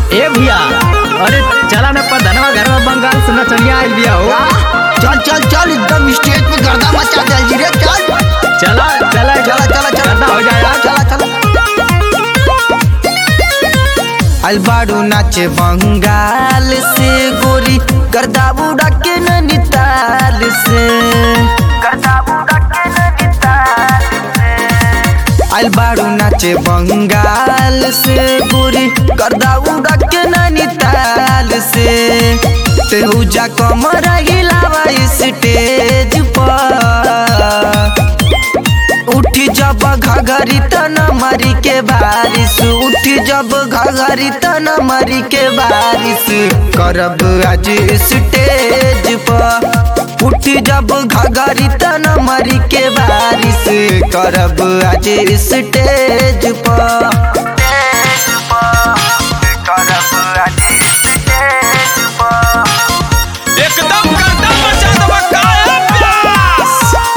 ए भैया, अरे चला ना प्रधानवा घर में बंगाल से नचनिया आई बिया हो। चल चल चल एकदम स्टेज पे गर्दा मचा दे रे। चल चला चला चला चला चला गर्दा हो जाएगा। चला चला अलबाड़ू नाचे बंगाल से गोरी गर्दा बुड़ा के नैनीताल से अलबाड़ू नाचे बंगाल से गोरी गर्दा उड़ा के नैनीताल से तेहू जा कमर हिलावा स्टेज पर उठी जब घघरी तना मरी के बारिश उठी जब घघरी तना मरी के बारिश करब आज स्टेज पर उठी जब घघरी तना मरी के बारिश करब आज स्टेज पर एकदम गर्दा मचा देबा काया प्यास।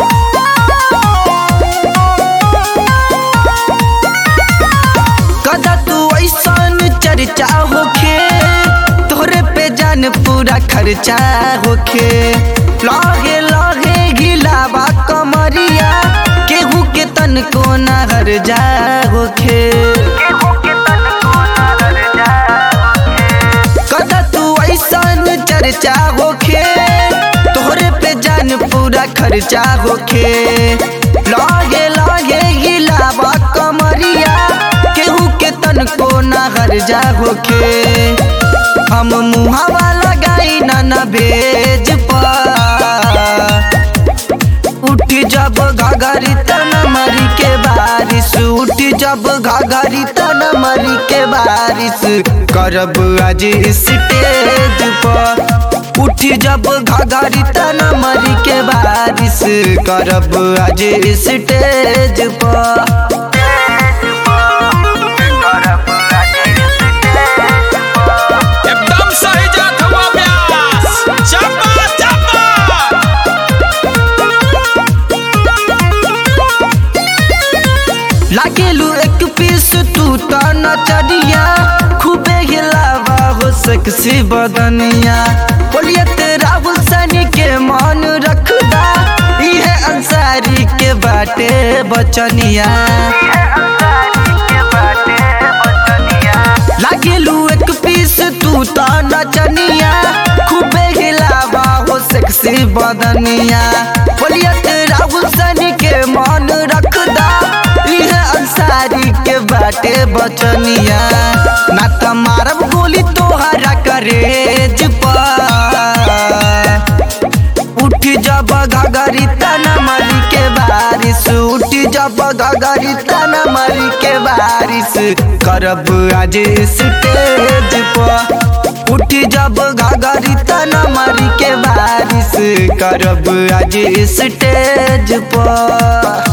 कदा तू ऐसन चर्चा होखे तोरे पे जान पूरा खर्चा होखे लागे लागे गिलावा कमरिया केहू के तन को न हर जा होखे कदा तू ऐसन चर्चा होखे तोरे पे जान पूरा खर्चा होखे लागे लागे गिलावा कमरिया केहू के तन को न हर जा होखे हम मुहावा लगाई ना भेज पा उठी जब घघरी तन मरी के बारिश उठी जब घघरी तन मरी के बारिश करब आज स्टेज पर उठी जब घघरी तन मरी के बारिश करब आज स्टेज पर एकदम सही जात हुआ प्यास। चपा चपा लागेलू एक पीस तू तो नचनिया खूबे हिलावा हो सेक्सी बदनिया बोलिए तेरा हुसैन के मान रखदा इहे अंसारी के बाटे बचनिया लागेलू एक पीस तू तो नचनिया खूबे हिलावा हो सेक्सी बदनिया बोलिए तेरा हुसैन के मान रखदा इहे अंसारी के बाटे बचनिया ना त मारब गोली तोहरा करेज पर उठी जब घघरी तना मरी के बारिश उठी जब घघरी तना मरी के बारिश करब आज स्टेज पर उठी जब घघरी तना मरी के बारिश करब आज स्टेज पर।